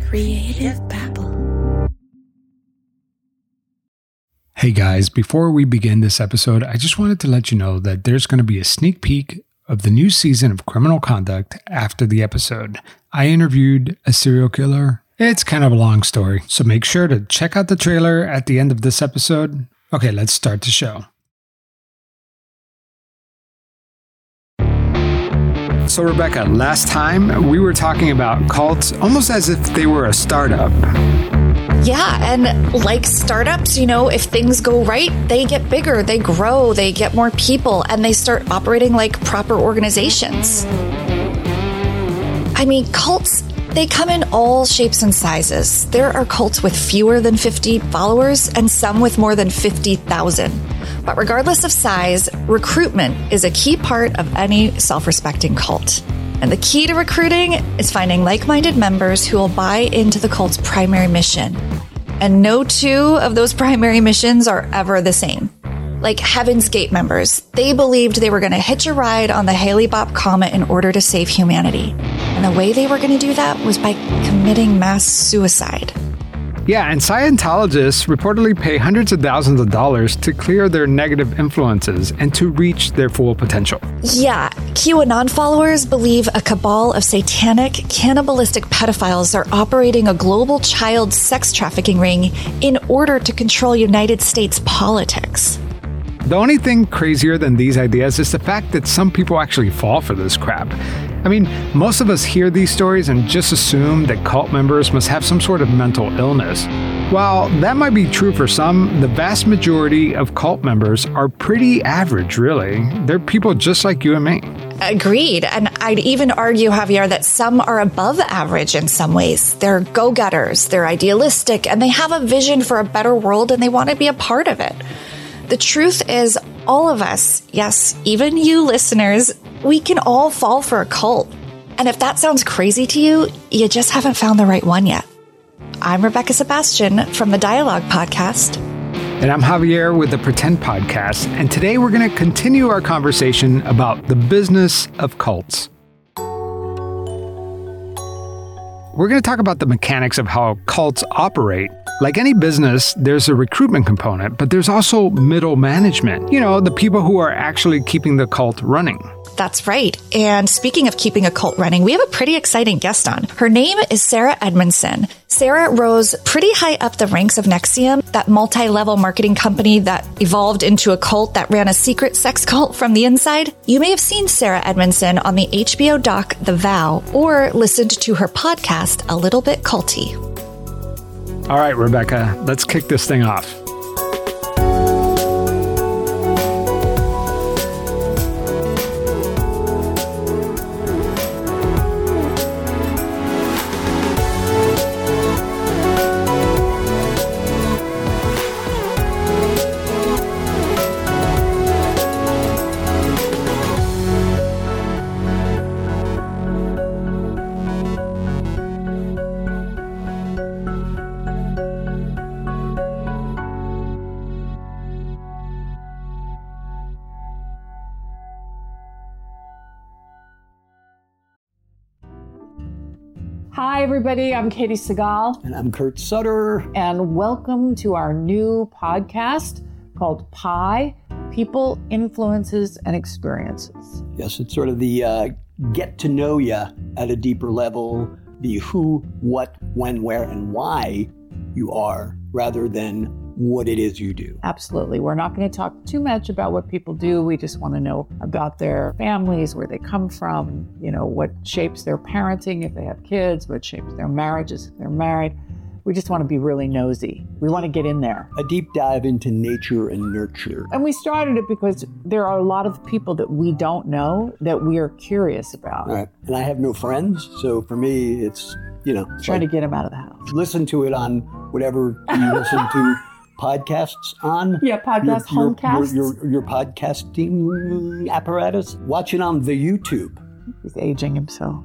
Creative Babble. Hey guys, before we begin this episode, I just wanted to let you know that there's going to be a sneak peek of the new season of Criminal Conduct after the episode. I interviewed a serial killer. It's kind of a long story, so make sure to check out the trailer at the end of this episode. Okay, let's start the show. So Rebecca, last time we were talking about cults almost as if they were a startup. Yeah, and like startups, if things go right, they get bigger, they grow, they get more people, and they start operating like proper organizations. I mean, cults, they come in all shapes and sizes. There are cults with fewer than 50 followers and some with more than 50,000. But regardless of size, recruitment is a key part of any self-respecting cult. And the key to recruiting is finding like-minded members who will buy into the cult's primary mission. And no two of those primary missions are ever the same. Like Heaven's Gate members, they believed they were going to hitch a ride on the Hale-Bopp comet in order to save humanity. And the way they were going to do that was by committing mass suicide. Yeah, and Scientologists reportedly pay hundreds of thousands of dollars to clear their negative influences and to reach their full potential. Yeah, QAnon followers believe a cabal of satanic, cannibalistic pedophiles are operating a global child sex trafficking ring in order to control United States politics. The only thing crazier than these ideas is the fact that some people actually fall for this crap. I mean, most of us hear these stories and just assume that cult members must have some sort of mental illness. While that might be true for some, the vast majority of cult members are pretty average, really. They're people just like you and me. Agreed. And I'd even argue, Javier, that some are above average in some ways. They're go-getters, they're idealistic, and they have a vision for a better world and they want to be a part of it. The truth is, all of us, yes, even you listeners, we can all fall for a cult. And if that sounds crazy to you, you just haven't found the right one yet. I'm Rebecca Sebastian from the Dialogue Podcast. And I'm Javier with the Pretend Podcast. And today we're going to continue our conversation about the business of cults. We're going to talk about the mechanics of how cults operate. Like any business, there's a recruitment component, but there's also middle management. The people who are actually keeping the cult running. That's right. And speaking of keeping a cult running, we have a pretty exciting guest on. Her name is Sarah Edmondson. Sarah rose pretty high up the ranks of NXIVM, that multi-level marketing company that evolved into a cult that ran a secret sex cult from the inside. You may have seen Sarah Edmondson on the HBO doc The Vow, or listened to her podcast, A Little Bit Culty. All right, Rebecca, let's kick this thing off. Hi, everybody. I'm Katie Segal. And I'm Kurt Sutter. And welcome to our new podcast called PIE, People, Influences, and Experiences. Yes, it's sort of the get to know you at a deeper level, the who, what, when, where, and why you are, rather than what it is you do. Absolutely. We're not going to talk too much about what people do. We just want to know about their families, where they come from, what shapes their parenting if they have kids, what shapes their marriages if they're married. We just want to be really nosy. We want to get in there. A deep dive into nature and nurture. And we started it because there are a lot of people that we don't know that we are curious about. Right. And I have no friends, so for me, it's, trying to get them out of the house. Listen to it on whatever you listen to podcasts on. Yeah, podcast, homecasts. Your podcasting apparatus. Watch it on the YouTube. He's aging himself.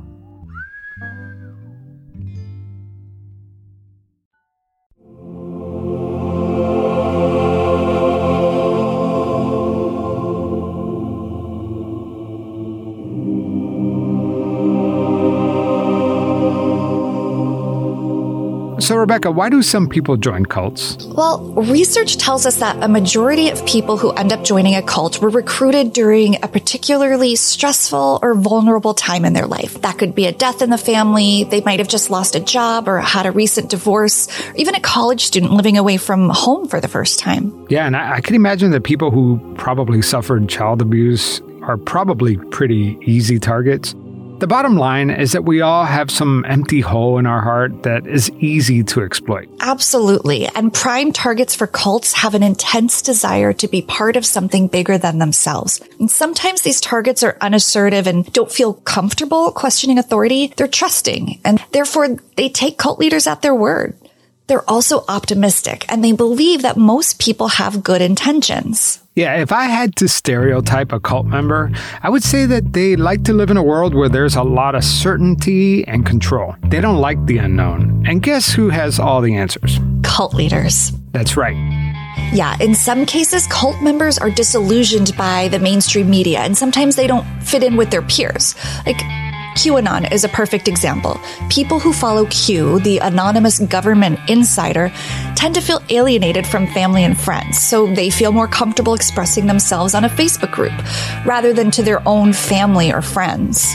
So, Rebecca, why do some people join cults? Well, research tells us that a majority of people who end up joining a cult were recruited during a particularly stressful or vulnerable time in their life. That could be a death in the family, they might have just lost a job or had a recent divorce, or even a college student living away from home for the first time. Yeah, and I can imagine that people who probably suffered child abuse are probably pretty easy targets. The bottom line is that we all have some empty hole in our heart that is easy to exploit. Absolutely. And prime targets for cults have an intense desire to be part of something bigger than themselves. And sometimes these targets are unassertive and don't feel comfortable questioning authority. They're trusting, and therefore they take cult leaders at their word. They're also optimistic, and they believe that most people have good intentions. Yeah, if I had to stereotype a cult member, I would say that they like to live in a world where there's a lot of certainty and control. They don't like the unknown. And guess who has all the answers? Cult leaders. That's right. Yeah, in some cases, cult members are disillusioned by the mainstream media, and sometimes they don't fit in with their peers. Like, QAnon is a perfect example. People who follow Q, the anonymous government insider, tend to feel alienated from family and friends, so they feel more comfortable expressing themselves on a Facebook group rather than to their own family or friends.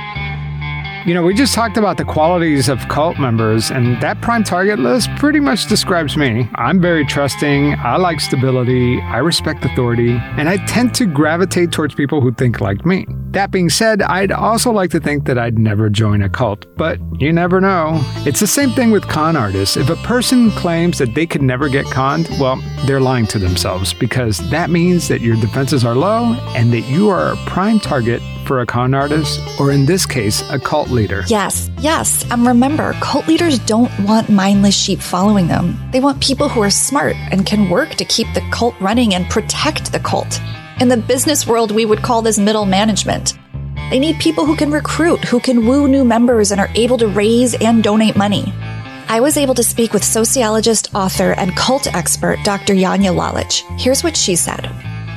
You know, we just talked about the qualities of cult members, and that prime target list pretty much describes me. I'm very trusting, I like stability, I respect authority, and I tend to gravitate towards people who think like me. That being said, I'd also like to think that I'd never join a cult, but you never know. It's the same thing with con artists. If a person claims that they could never get conned, well, they're lying to themselves, because that means that your defenses are low and that you are a prime target for a con artist, or in this case, a cult leader. Yes. And remember, cult leaders don't want mindless sheep following them. They want people who are smart and can work to keep the cult running and protect the cult. In the business world, we would call this middle management. They need people who can recruit, who can woo new members, and are able to raise and donate money. I was able to speak with sociologist, author, and cult expert Dr. Janja Lalich. Here's what she said.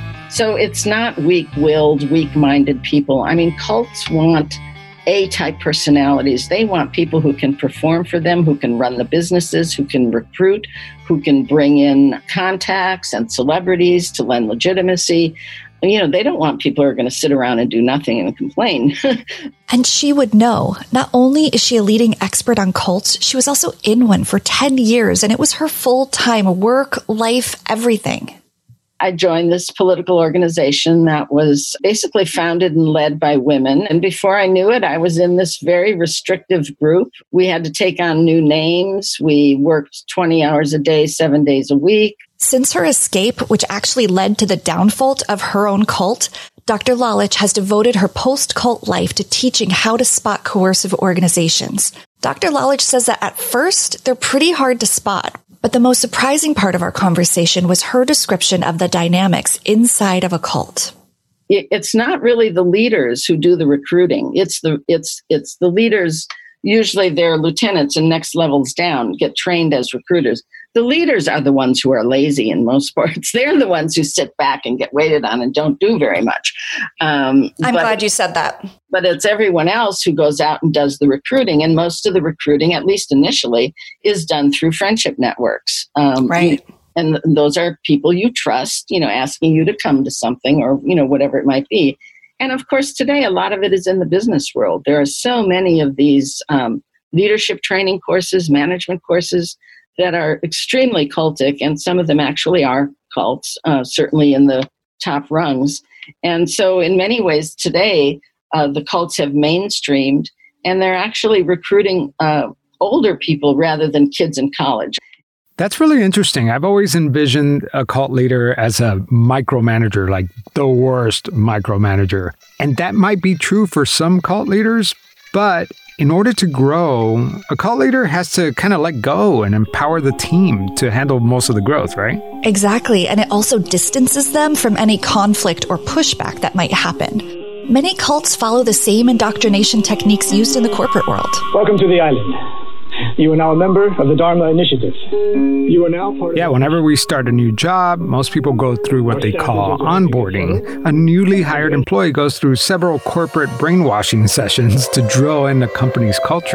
So it's not weak-willed, weak-minded people. I mean, cults want A-type personalities. They want people who can perform for them, who can run the businesses, who can recruit, who can bring in contacts and celebrities to lend legitimacy. You know, they don't want people who are going to sit around and do nothing and complain. And she would know. Not only is she a leading expert on cults, she was also in one for 10 years, and it was her full-time work, life, everything. I joined this political organization that was basically founded and led by women. And before I knew it, I was in this very restrictive group. We had to take on new names. We worked 20 hours a day, 7 days a week. Since her escape, which actually led to the downfall of her own cult, Dr. Lalich has devoted her post-cult life to teaching how to spot coercive organizations. Dr. Lalich says that at first, they're pretty hard to spot. But the most surprising part of our conversation was her description of the dynamics inside of a cult. It's not really the leaders who do the recruiting. It's the leaders. Usually they're lieutenants and next levels down get trained as recruiters. The leaders are the ones who are lazy in most parts. They're the ones who sit back and get waited on and don't do very much. I'm glad you said that. But it's everyone else who goes out and does the recruiting. And most of the recruiting, at least initially, is done through friendship networks. Right. And those are people you trust, you know, asking you to come to something or, you know, whatever it might be. And of course, today, a lot of it is in the business world. There are so many of these leadership training courses, management courses that are extremely cultic, and some of them actually are cults, certainly in the top rungs. And so in many ways today, the cults have mainstreamed, and they're actually recruiting older people rather than kids in college. That's really interesting. I've always envisioned a cult leader as a micromanager, like the worst micromanager. And that might be true for some cult leaders, but in order to grow, a cult leader has to kind of let go and empower the team to handle most of the growth, right? Exactly. And it also distances them from any conflict or pushback that might happen. Many cults follow the same indoctrination techniques used in the corporate world. Welcome to the island. You are now a member of the Dharma Initiative. You are now part of... Yeah, whenever we start a new job, most people go through what they call onboarding. A newly hired employee goes through several corporate brainwashing sessions to drill in the company's culture.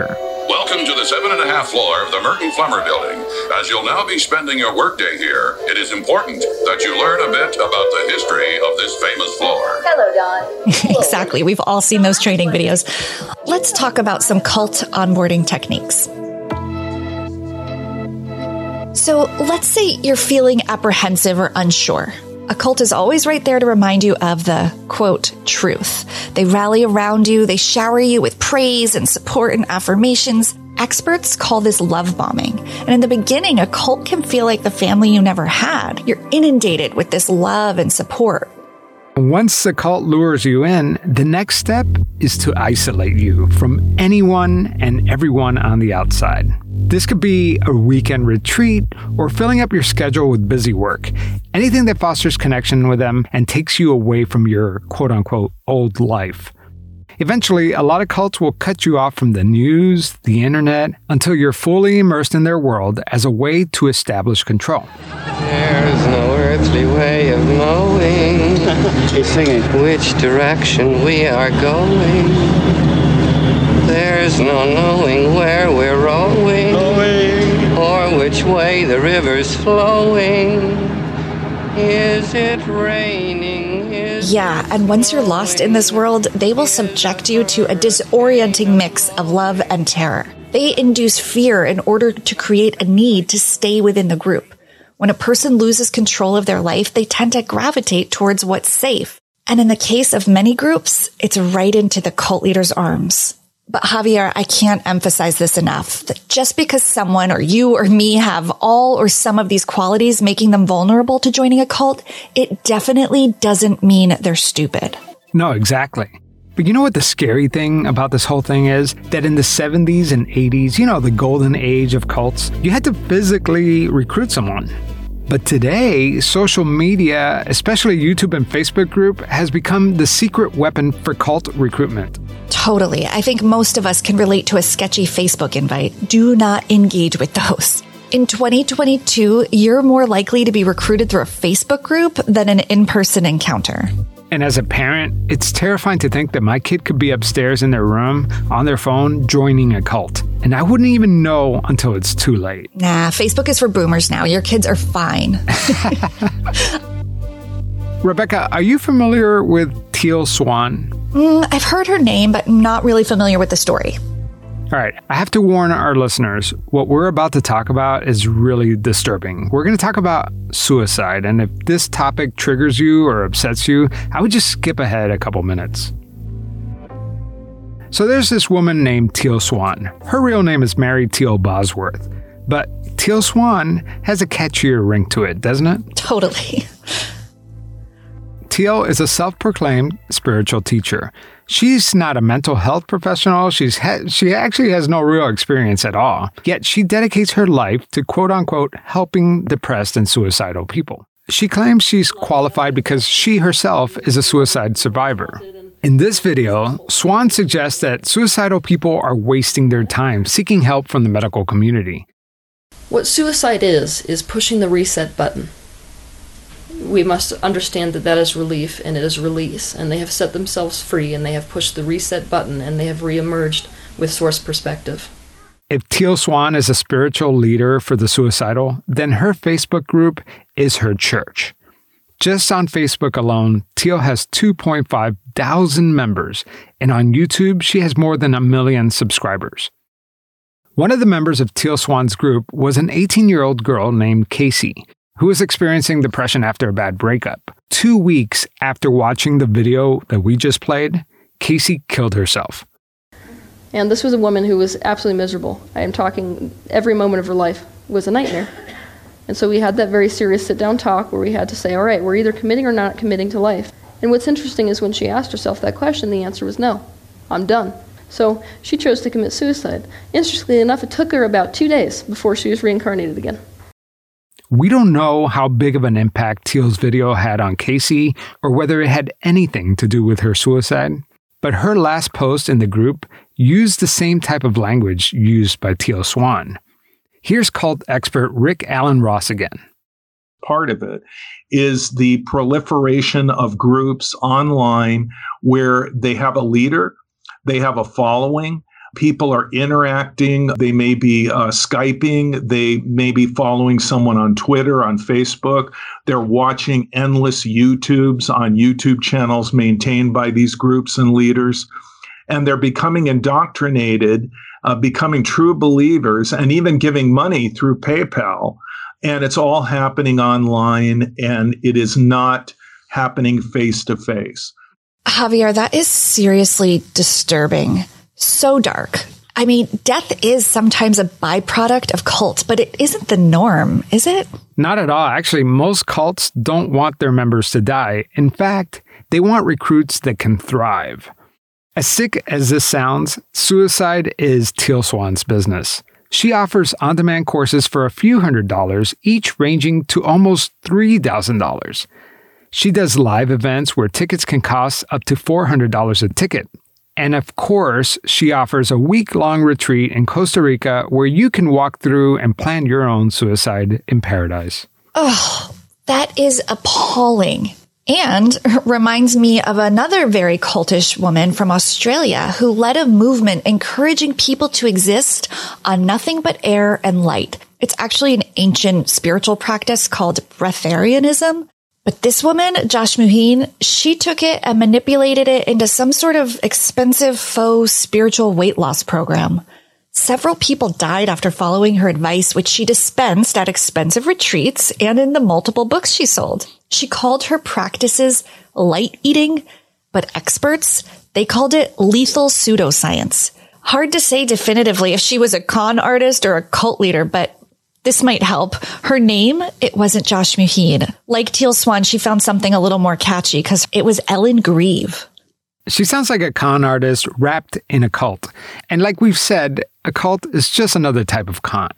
Welcome to the 7.5 floor of the Merton Flemmer Building. As you'll now be spending your workday here, it is important that you learn a bit about the history of this famous floor. Hello, Don. Exactly. We've all seen those training videos. Let's talk about some cult onboarding techniques. So let's say you're feeling apprehensive or unsure. A cult is always right there to remind you of the, quote, truth. They rally around you, they shower you with praise and support and affirmations. Experts call this love bombing. And in the beginning, a cult can feel like the family you never had. You're inundated with this love and support. Once the cult lures you in, the next step is to isolate you from anyone and everyone on the outside. This could be a weekend retreat or filling up your schedule with busy work. Anything that fosters connection with them and takes you away from your quote-unquote old life. Eventually, a lot of cults will cut you off from the news, the internet, until you're fully immersed in their world as a way to establish control. There's no earthly way of knowing He's singing. which direction we are going. There's no knowing where we're rowing or which way the river's flowing. Is it raining? Yeah, and once you're lost in this world, they will subject you to a disorienting mix of love and terror. They induce fear in order to create a need to stay within the group. When a person loses control of their life, they tend to gravitate towards what's safe. And in the case of many groups, it's right into the cult leader's arms. But Javier, I can't emphasize this enough, that just because someone or you or me have all or some of these qualities making them vulnerable to joining a cult, it definitely doesn't mean they're stupid. No, exactly. But you know what the scary thing about this whole thing is? That in the 70s and 80s, the golden age of cults, you had to physically recruit someone. But today, social media, especially YouTube and Facebook group, has become the secret weapon for cult recruitment. Totally. I think most of us can relate to a sketchy Facebook invite. Do not engage with those. In 2022, you're more likely to be recruited through a Facebook group than an in-person encounter. And as a parent, it's terrifying to think that my kid could be upstairs in their room, on their phone, joining a cult. And I wouldn't even know until it's too late. Nah, Facebook is for boomers now. Your kids are fine. Rebecca, are you familiar with Teal Swan? I've heard her name, but not really familiar with the story. All right, I have to warn our listeners, what we're about to talk about is really disturbing. We're going to talk about suicide, and if this topic triggers you or upsets you, I would just skip ahead a couple minutes. So there's this woman named Teal Swan. Her real name is Mary Teal Bosworth, but Teal Swan has a catchier ring to it, doesn't it? Totally. Teal is a self-proclaimed spiritual teacher. She's not a mental health professional. She actually has no real experience at all. Yet she dedicates her life to quote-unquote helping depressed and suicidal people. She claims she's qualified because she herself is a suicide survivor. In this video, Swan suggests that suicidal people are wasting their time seeking help from the medical community. What suicide is pushing the reset button. We must understand that that is relief and it is release, and they have set themselves free and they have pushed the reset button and they have reemerged with source perspective. If Teal Swan is a spiritual leader for the suicidal, then her Facebook group is her church. Just on Facebook alone, Teal has 2.5 thousand members, and on YouTube, she has more than 1 million subscribers. One of the members of Teal Swan's group was an 18-year-old girl named Casey, who was experiencing depression after a bad breakup. 2 weeks after watching the video that we just played, Casey killed herself. And this was a woman who was absolutely miserable. I am talking every moment of her life was a nightmare. And so we had that very serious sit-down talk where we had to say, all right, we're either committing or not committing to life. And what's interesting is when she asked herself that question, the answer was no, I'm done. So she chose to commit suicide. Interestingly enough, it took her about 2 days before she was reincarnated again. We don't know how big of an impact Teal's video had on Casey or whether it had anything to do with her suicide, but her last post in the group used the same type of language used by Teal Swan. Here's cult expert Rick Allen Ross again. Part of it is the proliferation of groups online where they have a leader, they have a following, People are interacting. They may be Skyping. They may be following someone on Twitter, on Facebook. They're watching endless YouTubes on YouTube channels maintained by these groups and leaders. And they're becoming indoctrinated, becoming true believers, and even giving money through PayPal. And it's all happening online, and it is not happening face to face. Javier, that is seriously disturbing. So dark. I mean, death is sometimes a byproduct of cults, but it isn't the norm, is it? Not at all. Actually, most cults don't want their members to die. In fact, they want recruits that can thrive. As sick as this sounds, suicide is Teal Swan's business. She offers on-demand courses for a few $100s, each ranging to almost $3,000. She does live events where tickets can cost up to $400 a ticket. And of course, she offers a week-long retreat in Costa Rica where you can walk through and plan your own suicide in paradise. Oh, that is appalling. And reminds me of another very cultish woman from Australia who led a movement encouraging people to exist on nothing but air and light. It's actually an ancient spiritual practice called breatharianism. But this woman, Josh Muheen, she took it and manipulated it into some sort of expensive faux spiritual weight loss program. Several people died after following her advice, which she dispensed at expensive retreats and in the multiple books she sold. She called her practices light eating, but experts, they called it lethal pseudoscience. Hard to say definitively if she was a con artist or a cult leader, but this might help. Her name, it wasn't Josh Muheen. Like Teal Swan, she found something a little more catchy because it was Ellen Grieve. She sounds like a con artist wrapped in a cult. And like we've said, a cult is just another type of con.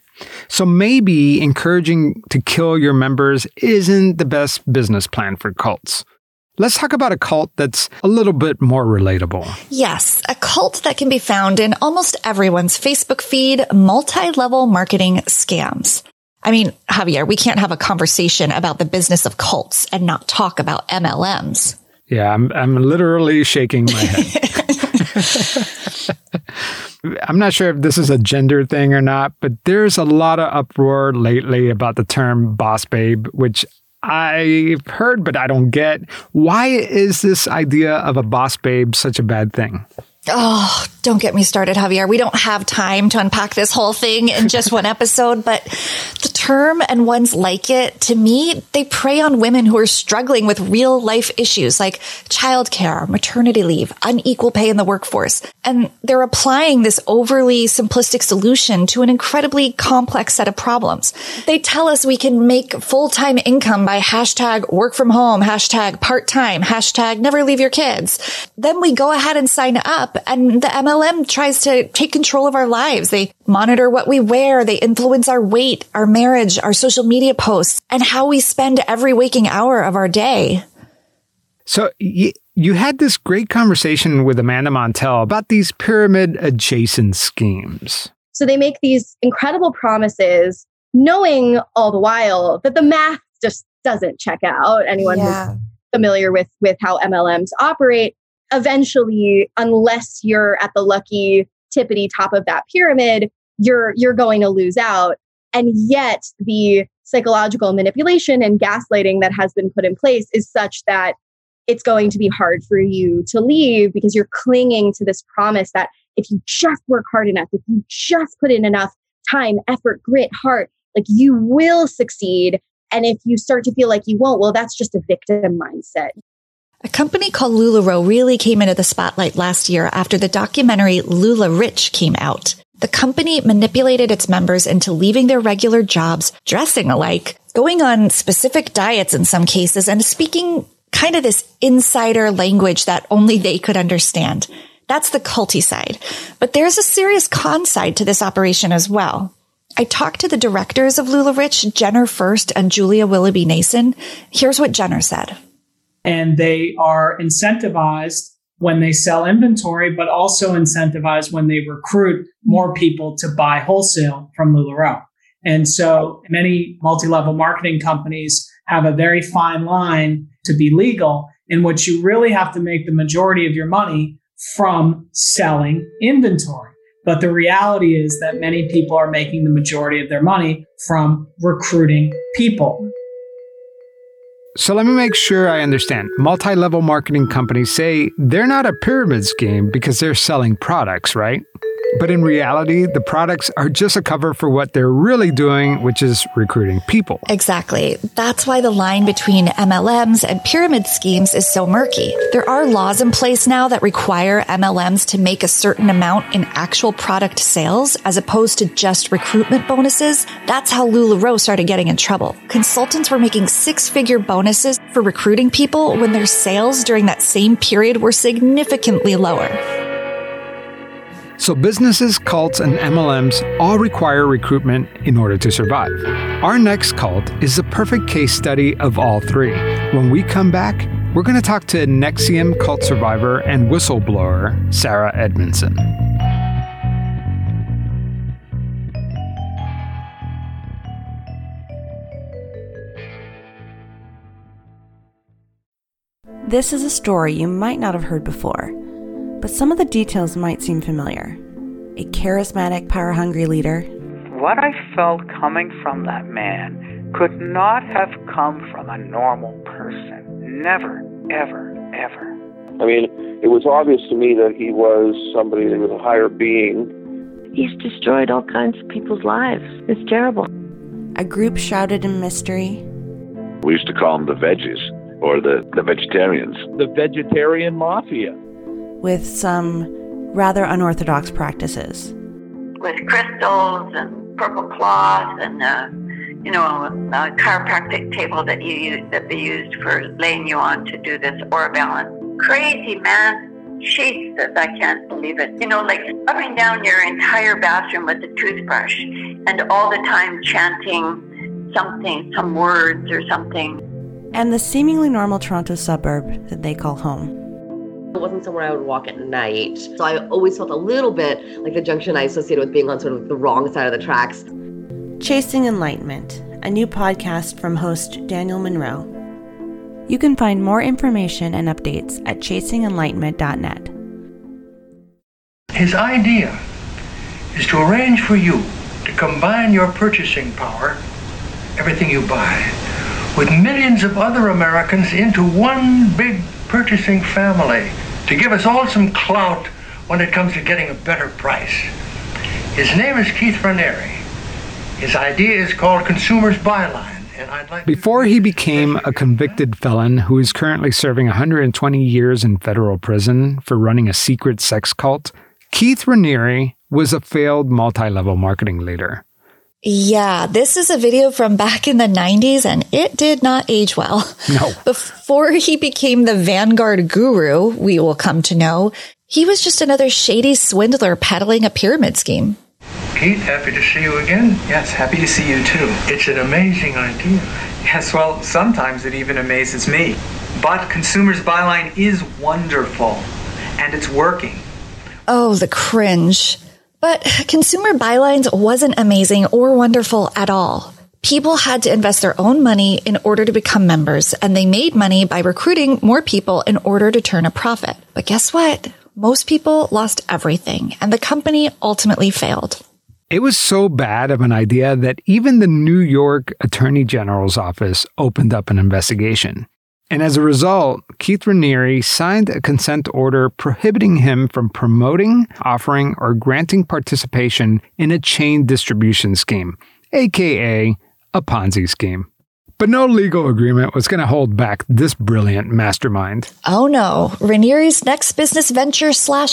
So maybe encouraging to kill your members isn't the best business plan for cults. Let's talk about a cult that's a little bit more relatable. Yes, a cult that can be found in almost everyone's Facebook feed, multi-level marketing scams. I mean, Javier, we can't have a conversation about the business of cults and not talk about MLMs. Yeah, I'm literally shaking my head. I'm not sure if this is a gender thing or not, but there's a lot of uproar lately about the term boss babe, which I've heard, but I don't get. Why is this idea of a boss babe such a bad thing? Oh, don't get me started, Javier. We don't have time to unpack this whole thing in just one episode, but the term and ones like it, to me, they prey on women who are struggling with real life issues like childcare, maternity leave, unequal pay in the workforce. And they're applying this overly simplistic solution to an incredibly complex set of problems. They tell us we can make full-time income by hashtag work from home, hashtag part-time, hashtag never leave your kids. Then we go ahead and sign up. And the MLM tries to take control of our lives. They monitor what we wear. They influence our weight, our marriage, our social media posts, and how we spend every waking hour of our day. So you had this great conversation with Amanda Montell about these pyramid adjacent schemes. So they make these incredible promises, knowing all the while that the math just doesn't check out. Anyone who's familiar with how MLMs operate, eventually, unless you're at the lucky tippity top of that pyramid, you're going to lose out. And yet the psychological manipulation and gaslighting that has been put in place is such that it's going to be hard for you to leave because you're clinging to this promise that if you just work hard enough, if you just put in enough time, effort, grit, heart, like you will succeed. And if you start to feel like you won't, well, that's just a victim mindset. A company called LuLaRoe really came into the spotlight last year after the documentary LuLaRich came out. The company manipulated its members into leaving their regular jobs, dressing alike, going on specific diets in some cases, and speaking kind of this insider language that only they could understand. That's the culty side. But there's a serious con side to this operation as well. I talked to the directors of LuLaRich, Jenner First and Julia Willoughby Nason. Here's what Jenner said. And they are incentivized when they sell inventory, but also incentivized when they recruit more people to buy wholesale from LuLaRoe. And so many multi-level marketing companies have a very fine line to be legal in which you really have to make the majority of your money from selling inventory. But the reality is that many people are making the majority of their money from recruiting people. So let me make sure I understand. Multi-level marketing companies say they're not a pyramid scheme because they're selling products, right? But in reality, the products are just a cover for what they're really doing, which is recruiting people. Exactly. That's why the line between MLMs and pyramid schemes is so murky. There are laws in place now that require MLMs to make a certain amount in actual product sales as opposed to just recruitment bonuses. That's how LuLaRoe started getting in trouble. Consultants were making six-figure bonuses for recruiting people when their sales during that same period were significantly lower. So businesses, cults, and MLMs all require recruitment in order to survive. Our next cult is the perfect case study of all three. When we come back, we're going to talk to NXIVM cult survivor and whistleblower, Sarah Edmondson. This is a story you might not have heard before, but some of the details might seem familiar. A charismatic, power-hungry leader. What I felt coming from that man could not have come from a normal person. Never, ever, ever. I mean, it was obvious to me that he was somebody that was a higher being. He's destroyed all kinds of people's lives. It's terrible. A group shrouded in mystery. We used to call them the veggies, or the vegetarians. The vegetarian mafia. With some rather unorthodox practices. With crystals and purple cloth and a chiropractic table that they used for laying you on to do this aura balance. Crazy, man. Jesus, I can't believe it. Like rubbing down your entire bathroom with a toothbrush and all the time chanting something, some words or something. And the seemingly normal Toronto suburb that they call home. It wasn't somewhere I would walk at night. So I always felt a little bit like the junction I associated with being on sort of the wrong side of the tracks. Chasing Enlightenment, a new podcast from host Daniel Monroe. You can find more information and updates at chasingenlightenment.net. His idea is to arrange for you to combine your purchasing power, everything you buy, with millions of other Americans into one big purchasing family, to give us all some clout when it comes to getting a better price. His name is Keith Raniere. His idea is called Consumer's Byline, and I'd like Before he became a convicted felon who is currently serving 120 years in federal prison for running a secret sex cult, Keith Raniere was a failed multi-level marketing leader. Yeah, this is a video from back in the 90s, and it did not age well. No. Before he became the Vanguard guru, we will come to know, he was just another shady swindler peddling a pyramid scheme. Keith, happy to see you again. Yes, happy to see you too. It's an amazing idea. Yes, well, sometimes it even amazes me. But Consumer's Byline is wonderful, and it's working. Oh, the cringe. But Consumer Bylines wasn't amazing or wonderful at all. People had to invest their own money in order to become members, and they made money by recruiting more people in order to turn a profit. But guess what? Most people lost everything, and the company ultimately failed. It was so bad of an idea that even the New York Attorney General's office opened up an investigation. And as a result, Keith Raniere signed a consent order prohibiting him from promoting, offering, or granting participation in a chain distribution scheme, aka a Ponzi scheme. But no legal agreement was going to hold back this brilliant mastermind. Oh no, Raniere's next business venture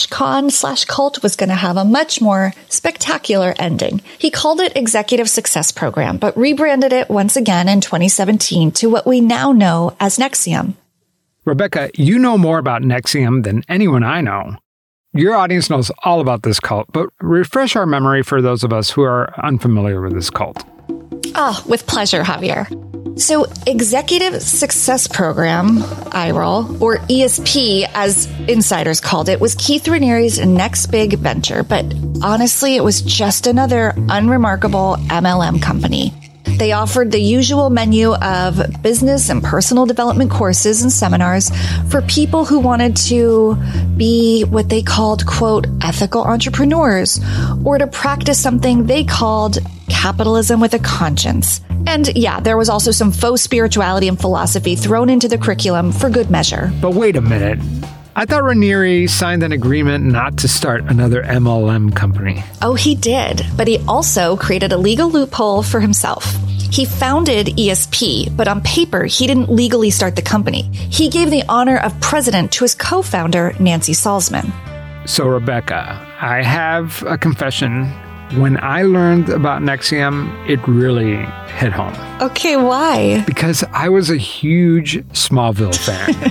/con/cult was going to have a much more spectacular ending. He called it Executive Success Program, but rebranded it once again in 2017 to what we now know as NXIVM. Rebecca, you know more about NXIVM than anyone I know. Your audience knows all about this cult, but refresh our memory for those of us who are unfamiliar with this cult. Oh, with pleasure, Javier. So, Executive Success Program, IROL, or ESP, as insiders called it, was Keith Raniere's next big venture. But honestly, it was just another unremarkable MLM company. They offered the usual menu of business and personal development courses and seminars for people who wanted to be what they called, quote, ethical entrepreneurs, or to practice something they called capitalism with a conscience. And yeah, there was also some faux spirituality and philosophy thrown into the curriculum for good measure. But wait a minute. I thought Raniere signed an agreement not to start another MLM company. Oh, he did. But he also created a legal loophole for himself. He founded ESP, but on paper, he didn't legally start the company. He gave the honor of president to his co-founder, Nancy Salzman. So, Rebecca, I have a confession. When I learned about NXIVM, it really hit home. Okay, why? Because I was a huge Smallville fan.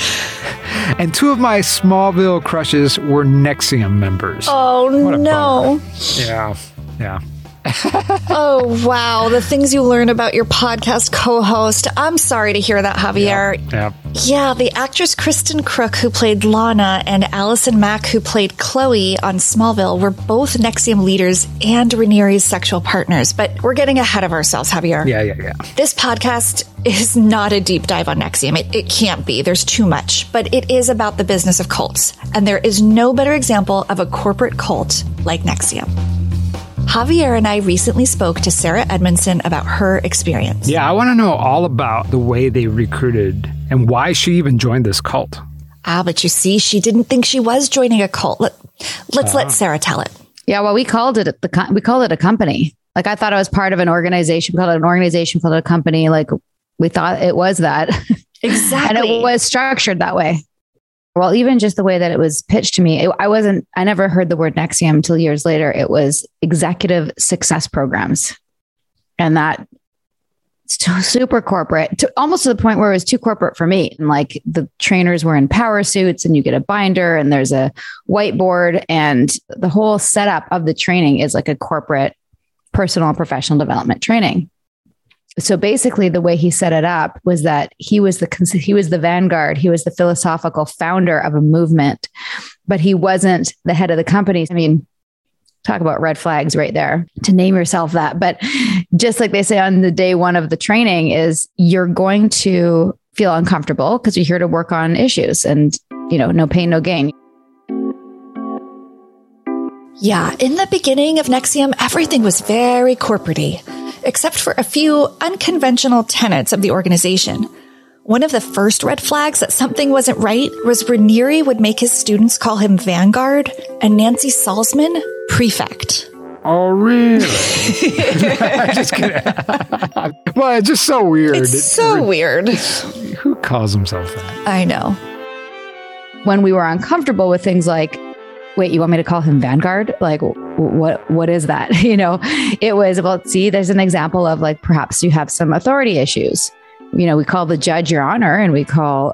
And two of my Smallville crushes were NXIVM members. Oh, no. Yeah. Oh, wow. The things you learn about your podcast co-host. I'm sorry to hear that, Javier. Yeah. Yeah, the actress Kristen Crook, who played Lana, and Allison Mack, who played Chloe on Smallville, were both NXIVM leaders and Raniere's sexual partners. But we're getting ahead of ourselves, Javier. Yeah. This podcast is not a deep dive on NXIVM. It can't be. There's too much. But it is about the business of cults. And there is no better example of a corporate cult like NXIVM. Javier and I recently spoke to Sarah Edmondson about her experience. Yeah, I want to know all about the way they recruited and why she even joined this cult. But you see, she didn't think she was joining a cult. Let's let Sarah tell it. Yeah, well, we called it a company. Like, I thought it was part of an organization. We called it an organization, called it a company. Like, we thought it was that. Exactly. And it was structured that way. Well, even just the way that it was pitched to me, I never heard the word NXIVM until years later. It was executive success programs. And that super corporate, almost to the point where it was too corporate for me. And like, the trainers were in power suits, and you get a binder and there's a whiteboard, and the whole setup of the training is like a corporate personal and professional development training. So basically, the way he set it up was that he was the vanguard. He was the philosophical founder of a movement, but he wasn't the head of the company. I mean, talk about red flags right there to name yourself that. But just like they say on the day one of the training is, you're going to feel uncomfortable because you're here to work on issues, and, no pain, no gain. Yeah, in the beginning of NXIVM, everything was very corporate-y, except for a few unconventional tenets of the organization. One of the first red flags that something wasn't right was Raniere would make his students call him Vanguard and Nancy Salzman Prefect. Oh, really? Just kidding. Well, it's just so weird. It's so weird. Who calls himself that? I know. When we were uncomfortable with things like, wait, you want me to call him Vanguard? Like, what is that? It was, well, see, there's an example of, like, perhaps you have some authority issues. We call the judge Your Honor, and we call,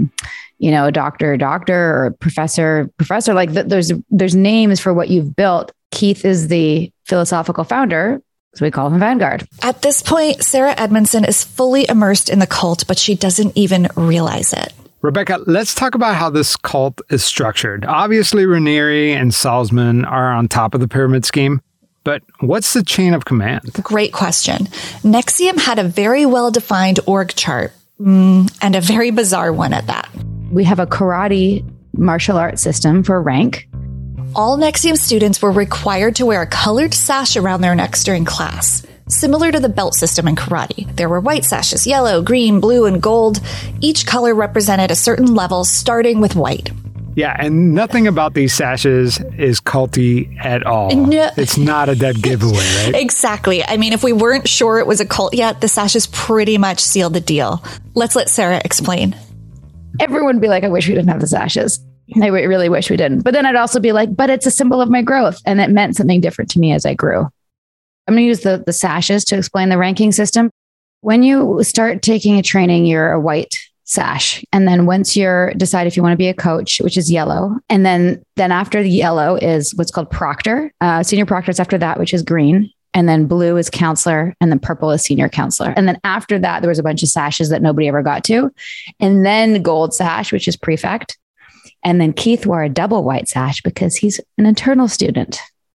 doctor or professor. Like, there's names for what you've built. Keith is the philosophical founder, so we call him Vanguard. At this point, Sarah Edmondson is fully immersed in the cult, but she doesn't even realize it. Rebecca, let's talk about how this cult is structured. Obviously, Raniere and Salzman are on top of the pyramid scheme, but what's the chain of command? Great question. NXIVM had a very well-defined org chart, and a very bizarre one at that. We have a karate martial arts system for rank. All NXIVM students were required to wear a colored sash around their necks during class. Similar to the belt system in karate, there were white sashes, yellow, green, blue, and gold. Each color represented a certain level, starting with white. Yeah, and nothing about these sashes is culty at all. No. It's not a dead giveaway, right? Exactly. I mean, if we weren't sure it was a cult yet, the sashes pretty much sealed the deal. Let's let Sarah explain. Everyone would be like, I wish we didn't have the sashes. I really wish we didn't. But then I'd also be like, but it's a symbol of my growth. And it meant something different to me as I grew. I'm going to use the sashes to explain the ranking system. When you start taking a training, you're a white sash. And then once you're decide if you want to be a coach, which is yellow. And then after the yellow is what's called proctor. Senior proctor is after that, which is green. And then blue is counselor. And then purple is senior counselor. And then after that, there was a bunch of sashes that nobody ever got to. And then gold sash, which is prefect. And then Keith wore a double white sash because he's an internal student.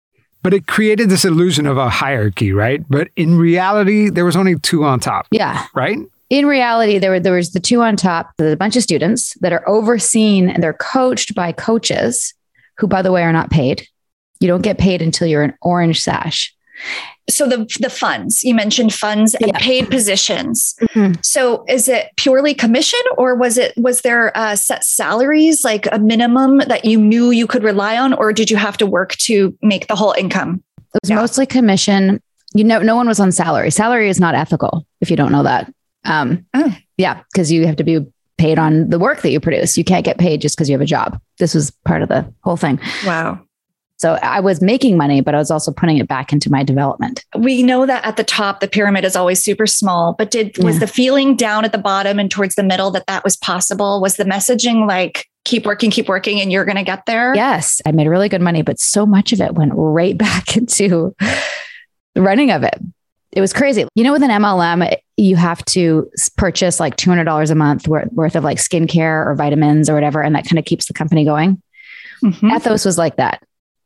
But it created this illusion of a hierarchy, right? But in reality, there was only 2 on top. Yeah. Right? In reality, there was the 2 on top. There's a bunch of students that are overseen and they're coached by coaches who, by the way, are not paid. You don't get paid until you're an orange sash. So the funds, you mentioned funds and paid positions. Mm-hmm. So is it purely commission, or was there set salaries, like a minimum that you knew you could rely on, or did you have to work to make the whole income? It was mostly commission. No one was on salary. Salary is not ethical if you don't know that. Yeah, because you have to be paid on the work that you produce. You can't get paid just because you have a job. This was part of the whole thing. Wow. So I was making money, but I was also putting it back into my development. We know that at the top, the pyramid is always super small, but was the feeling down at the bottom and towards the middle that was possible? Was the messaging like, keep working, and you're going to get there? Yes. I made really good money, but so much of it went right back into the running of it. It was crazy. You know, with an MLM, you have to purchase like $200 a month worth of like skincare or vitamins or whatever. And that kind of keeps the company going. Mm-hmm. Ethos was like that.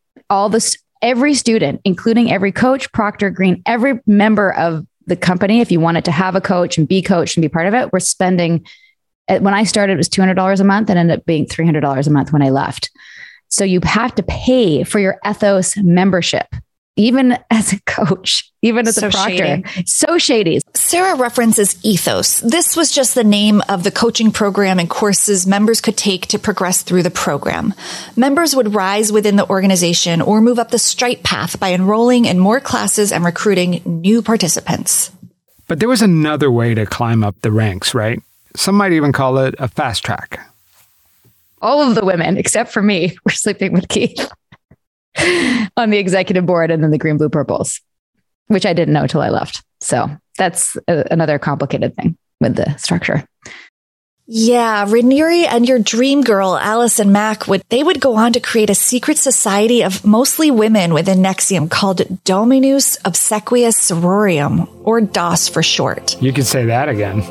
Every student, including every coach, Procter Green, every member of the company, if you wanted to have a coach and be coached and be part of it, we're spending, when I started, it was $200 a month and ended up being $300 a month when I left. So you have to pay for your Ethos membership, even as a coach, even as a proctor. Shady. So shady. Sarah references Ethos. This was just the name of the coaching program and courses members could take to progress through the program. Members would rise within the organization or move up the Stripe path by enrolling in more classes and recruiting new participants. But there was another way to climb up the ranks, right? Some might even call it a fast track. All of the women, except for me, were sleeping with Keith on the executive board and then the green, blue, purples, which I didn't know till I left. So that's another complicated thing with the structure. Yeah, Raniere and your dream girl, Allison Mack, would go on to create a secret society of mostly women within NXIVM called Dominus Obsequious Sororium, or DOS for short. You could say that again.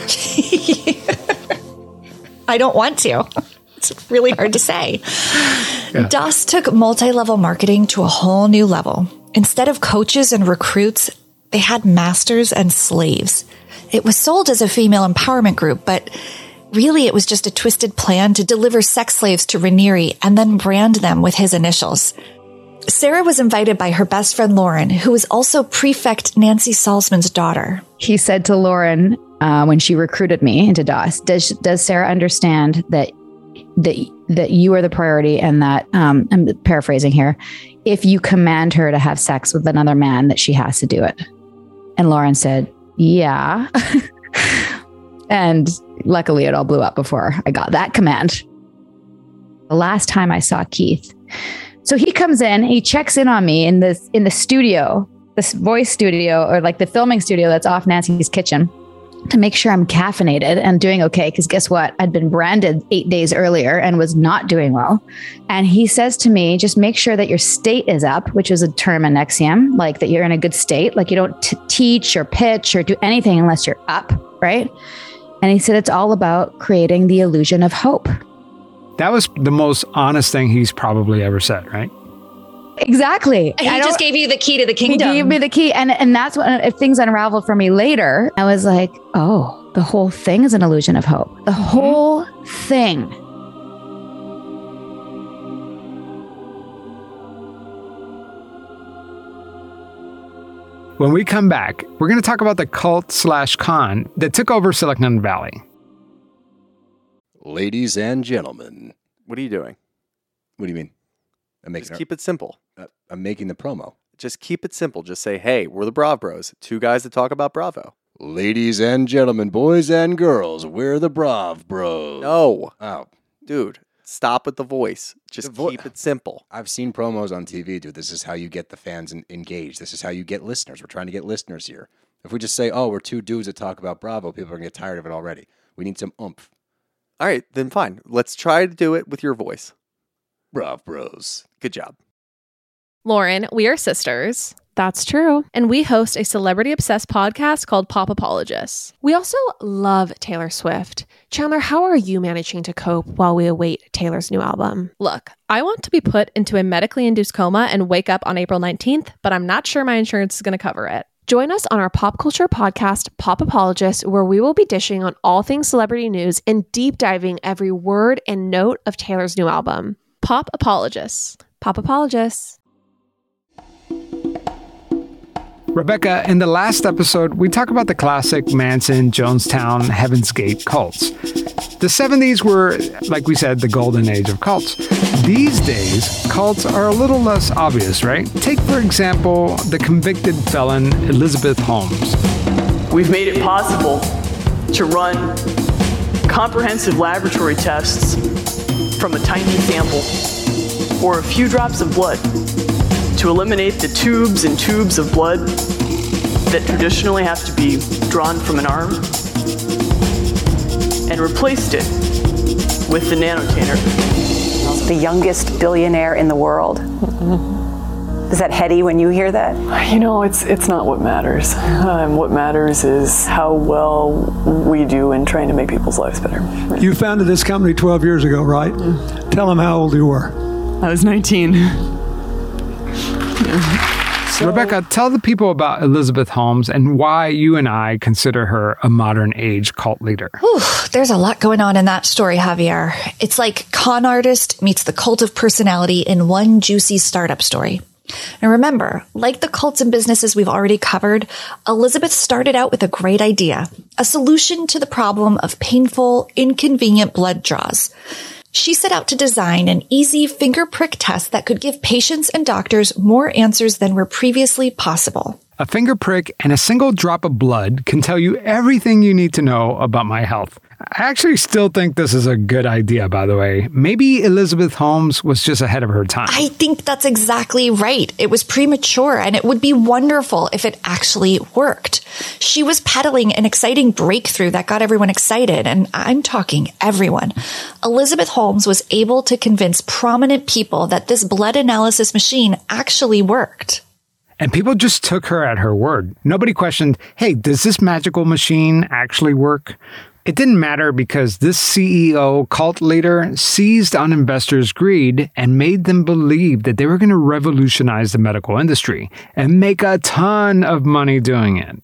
I don't want to. It's really hard to say. Yeah. DOS took multi-level marketing to a whole new level. Instead of coaches and recruits, they had masters and slaves. It was sold as a female empowerment group, but really it was just a twisted plan to deliver sex slaves to Raniere and then brand them with his initials. Sarah was invited by her best friend Lauren, who was also Prefect Nancy Salzman's daughter. He said to Lauren when she recruited me into DOS, does Sarah understand that you are the priority and that, I'm paraphrasing here, if you command her to have sex with another man, that she has to do it? And Lauren said, yeah. And luckily it all blew up before I got that command. The last time I saw Keith, so he comes in, he checks in on me in the studio, this voice studio, or like the filming studio that's off Nancy's kitchen, to make sure I'm caffeinated and doing okay. Because guess what? I'd been branded 8 days earlier and was not doing well. And he says to me, just make sure that your state is up, which is a term in NXIVM, like that you're in a good state. Like you don't teach or pitch or do anything unless you're up, right? And he said, it's all about creating the illusion of hope. That was the most honest thing he's probably ever said, right? Exactly. He just gave you the key to the kingdom. He gave me the key. And that's when, if things unraveled for me later, I was like, oh, the whole thing is an illusion of hope. The whole thing. When we come back, we're going to talk about the cult/con that took over Silicon Valley. Ladies and gentlemen. What are you doing? What do you mean? Just keep it simple. I'm making the promo. Just keep it simple. Just say, hey, we're the Brav Bros. 2 guys that talk about Bravo. Ladies and gentlemen, boys and girls, we're the Brav Bros. No. Oh. Dude, stop with the voice. Just keep it simple. I've seen promos on TV, dude. This is how you get the fans engaged. This is how you get listeners. We're trying to get listeners here. If we just say, oh, we're 2 dudes that talk about Bravo, people are going to get tired of it already. We need some oomph. All right, then fine. Let's try to do it with your voice. Brav Bros. Good job. Lauren, we are sisters. That's true. And we host a celebrity-obsessed podcast called Pop Apologists. We also love Taylor Swift. Chandler, how are you managing to cope while we await Taylor's new album? Look, I want to be put into a medically induced coma and wake up on April 19th, but I'm not sure my insurance is going to cover it. Join us on our pop culture podcast, Pop Apologists, where we will be dishing on all things celebrity news and deep diving every word and note of Taylor's new album. Pop Apologists. Pop Apologists. Rebecca, in the last episode, we talk about the classic Manson, Jonestown, Heaven's Gate cults. The 70s were, like we said, the golden age of cults. These days, cults are a little less obvious, right? Take, for example, the convicted felon Elizabeth Holmes. We've made it possible to run comprehensive laboratory tests from a tiny sample or a few drops of blood to eliminate the tubes and tubes of blood that traditionally have to be drawn from an arm and replaced it with the nanotainer. The youngest billionaire in the world. Is that heady when you hear that? You know, it's not what matters. What matters is how well we do in trying to make people's lives better. You founded this company 12 years ago, right? Mm. Tell them how old you were. I was 19. So, Rebecca, tell the people about Elizabeth Holmes and why you and I consider her a modern age cult leader. Whew, there's a lot going on in that story, Javier. It's like con artist meets the cult of personality in one juicy startup story. And remember, like the cults and businesses we've already covered, Elizabeth started out with a great idea, a solution to the problem of painful, inconvenient blood draws. She set out to design an easy finger prick test that could give patients and doctors more answers than were previously possible. A finger prick and a single drop of blood can tell you everything you need to know about my health. I actually still think this is a good idea, by the way. Maybe Elizabeth Holmes was just ahead of her time. I think that's exactly right. It was premature, and it would be wonderful if it actually worked. She was peddling an exciting breakthrough that got everyone excited, and I'm talking everyone. Elizabeth Holmes was able to convince prominent people that this blood analysis machine actually worked. And people just took her at her word. Nobody questioned, hey, does this magical machine actually work? It didn't matter because this CEO cult leader seized on investors' greed and made them believe that they were going to revolutionize the medical industry and make a ton of money doing it.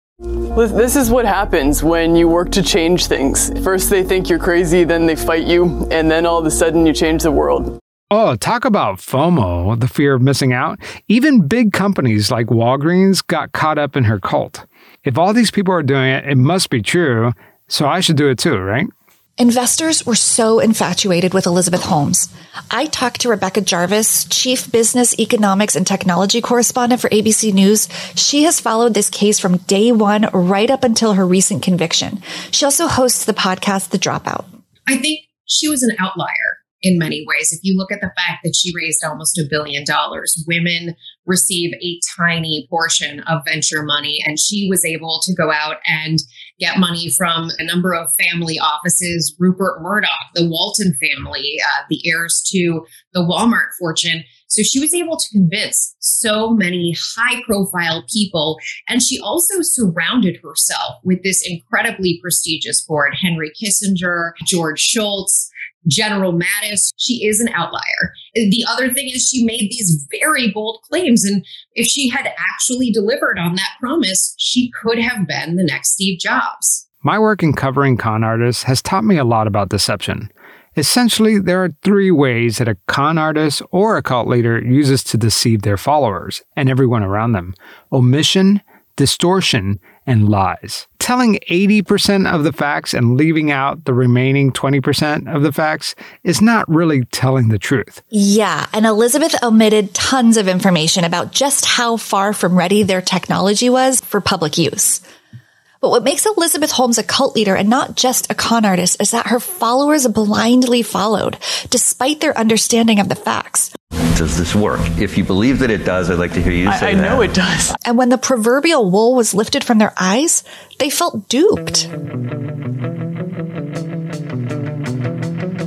This is what happens when you work to change things. First they think you're crazy, then they fight you, and then all of a sudden you change the world. Oh, talk about FOMO, the fear of missing out. Even big companies like Walgreens got caught up in her cult. If all these people are doing it, it must be true. So I should do it too, right? Investors were so infatuated with Elizabeth Holmes. I talked to Rebecca Jarvis, Chief Business, Economics, and Technology Correspondent for ABC News. She has followed this case from day one right up until her recent conviction. She also hosts the podcast, The Dropout. I think she was an outlier in many ways. If you look at the fact that she raised almost $1 billion, women receive a tiny portion of venture money, and she was able to go out and get money from a number of family offices, Rupert Murdoch, the Walton family, the heirs to the Walmart fortune. So she was able to convince so many high-profile people, and she also surrounded herself with this incredibly prestigious board, Henry Kissinger, George Shultz, General Mattis. She is an outlier. The other thing is she made these very bold claims. And if she had actually delivered on that promise, she could have been the next Steve Jobs. My work in covering con artists has taught me a lot about deception. Essentially, there are 3 ways that a con artist or a cult leader uses to deceive their followers and everyone around them: omission, distortion, and lies. Telling 80% of the facts and leaving out the remaining 20% of the facts is not really telling the truth. Yeah, and Elizabeth omitted tons of information about just how far from ready their technology was for public use. But what makes Elizabeth Holmes a cult leader and not just a con artist is that her followers blindly followed, despite their understanding of the facts. Does this work? If you believe that it does, I'd like to hear you say that. I know it does. And when the proverbial wool was lifted from their eyes, they felt duped.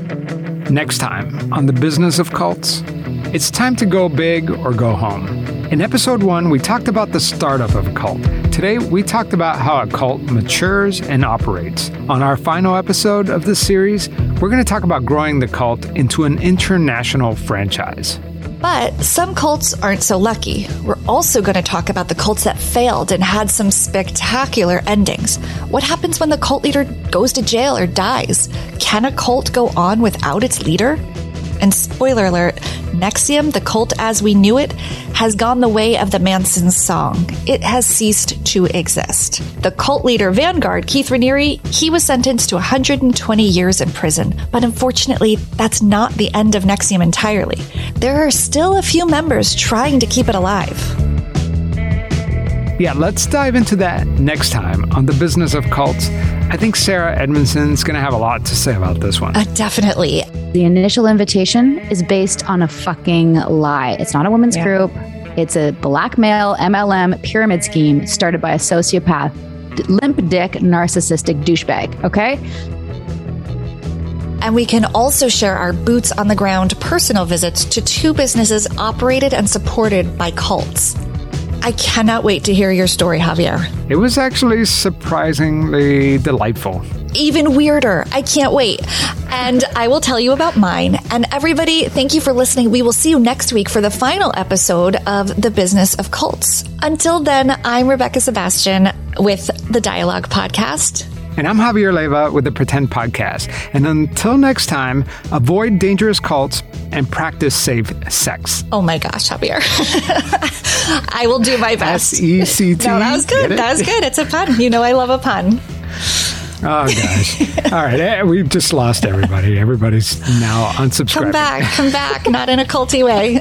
Next time on The Business of Cults, it's time to go big or go home. In episode 1, we talked about the startup of a cult. Today, we talked about how a cult matures and operates. On our final episode of this series, we're going to talk about growing the cult into an international franchise. But some cults aren't so lucky. We're also going to talk about the cults that failed and had some spectacular endings. What happens when the cult leader goes to jail or dies? Can a cult go on without its leader? And spoiler alert, NXIVM, the cult as we knew it, has gone the way of the Manson song. It has ceased to exist. The cult leader Vanguard, Keith Raniere, he was sentenced to 120 years in prison. But unfortunately, that's not the end of NXIVM entirely. There are still a few members trying to keep it alive. Yeah, let's dive into that next time on The Business of Cults. I think Sarah Edmondson's going to have a lot to say about this one. Definitely. The initial invitation is based on a fucking lie. It's not a women's group. It's a blackmail MLM pyramid scheme started by a sociopath, limp dick, narcissistic douchebag, okay? And we can also share our boots on the ground personal visits to 2 businesses operated and supported by cults. I cannot wait to hear your story, Javier. It was actually surprisingly delightful. Even weirder. I can't wait. And I will tell you about mine. And everybody, thank you for listening. We will see you next week for the final episode of The Business of Cults. Until then, I'm Rebecca Sebastian with the Dialogue Podcast. And I'm Javier Leiva with the Pretend Podcast. And until next time, avoid dangerous cults and practice safe sex. Oh my gosh, Javier. I will do my best. S-E-C-T. No, that was good. That was good. It's a pun. You know I love a pun. Oh, gosh. All right. We just lost everybody. Everybody's now unsubscribing. Come back. Not in a culty way.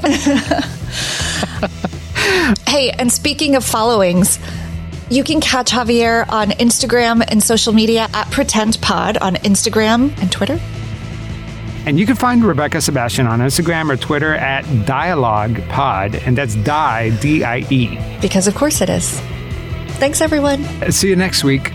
Hey, and speaking of followings, you can catch Javier on Instagram and social media at PretendPod on Instagram and Twitter. And you can find Rebecca Sebastian on Instagram or Twitter at DialoguePod, and that's D-I-E. Because of course it is. Thanks, everyone. See you next week.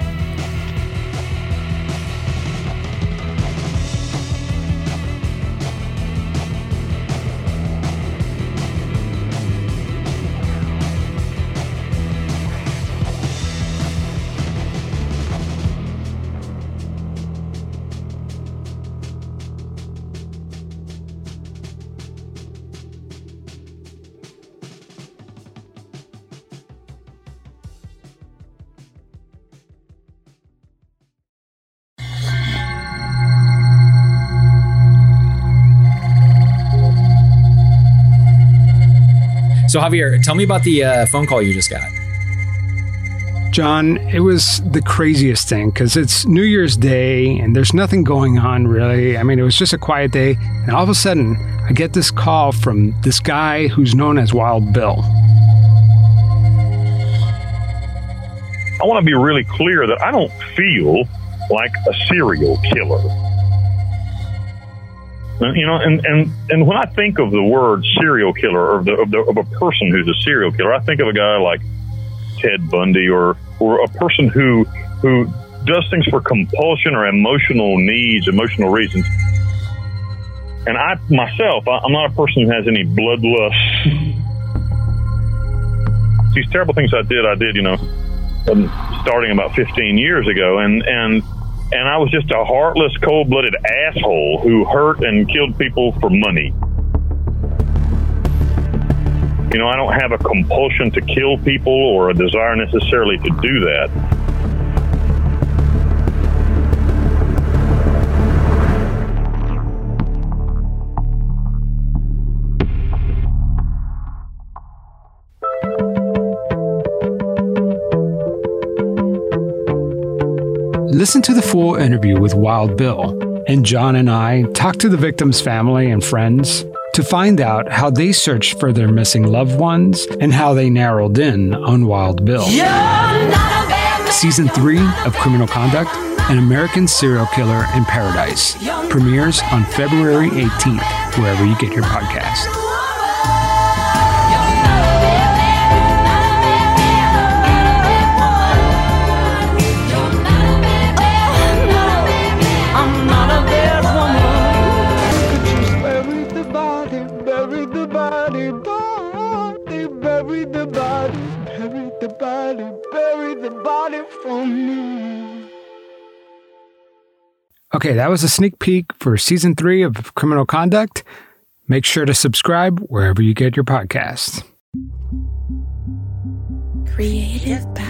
So Javier, tell me about the phone call you just got. John, it was the craziest thing because it's New Year's Day and there's nothing going on really. I mean, it was just a quiet day. And all of a sudden, I get this call from this guy who's known as Wild Bill. I want to be really clear that I don't feel like a serial killer. You know, and when I think of the word serial killer or of a person who's a serial killer, I think of a guy like Ted Bundy or a person who does things for compulsion or emotional needs, emotional reasons. And I myself, I'm not a person who has any bloodlust. These terrible things I did, you know, starting about 15 years ago, and I was just a heartless, cold-blooded asshole who hurt and killed people for money. You know, I don't have a compulsion to kill people or a desire necessarily to do that. Listen to the full interview with Wild Bill, and John and I talked to the victim's family and friends to find out how they searched for their missing loved ones and how they narrowed in on Wild Bill. Season 3 of Criminal Conduct, An American Serial Killer in Paradise, premieres on February 18th, wherever you get your podcast. Bury the body, body for me. Okay, that was a sneak peek for season 3 of Criminal Conduct. Make sure to subscribe wherever you get your podcasts. Creative